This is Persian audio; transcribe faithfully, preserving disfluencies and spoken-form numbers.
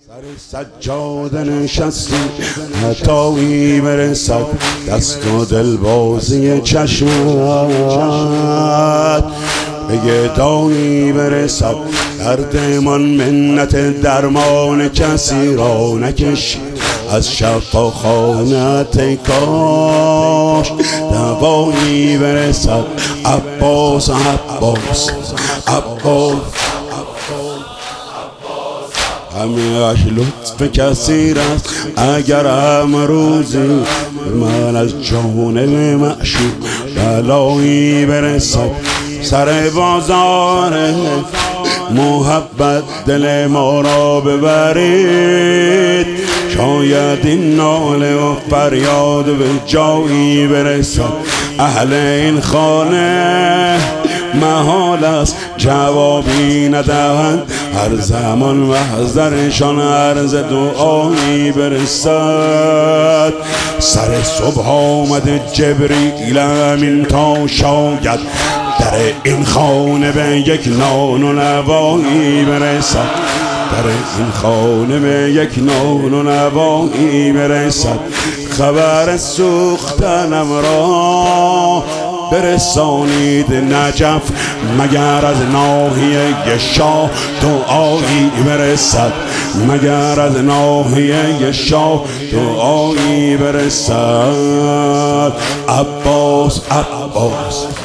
سر سجاده نشستی عطایی برسد دست و دل بازی چشمت به گدایی برسد دردمان منت درمان کسی را نکشی از شفاخانت ای کاش دوایی برسد عباس عباس عباس همیش لطف کثیر است اگرم روزی من از جانب معشوق بلایی برسد سر بازار محبت دل ما را ببرید شاید این ناله و فریاد به جایی برسد اهل این خانه محال است جوابی ندهند هر زمان محضرشان عرض دعایی برسد سر صبح آمد جبریل امین تا شاید در این خانه به یک نان و نوایی برسد در این خانه به یک نان و نوایی برسد خبر سوختنم را برسانید نجف مگر از ناحیه شاه دعایی برسد مگر از ناحیه شاه دعایی برسد عباس عباس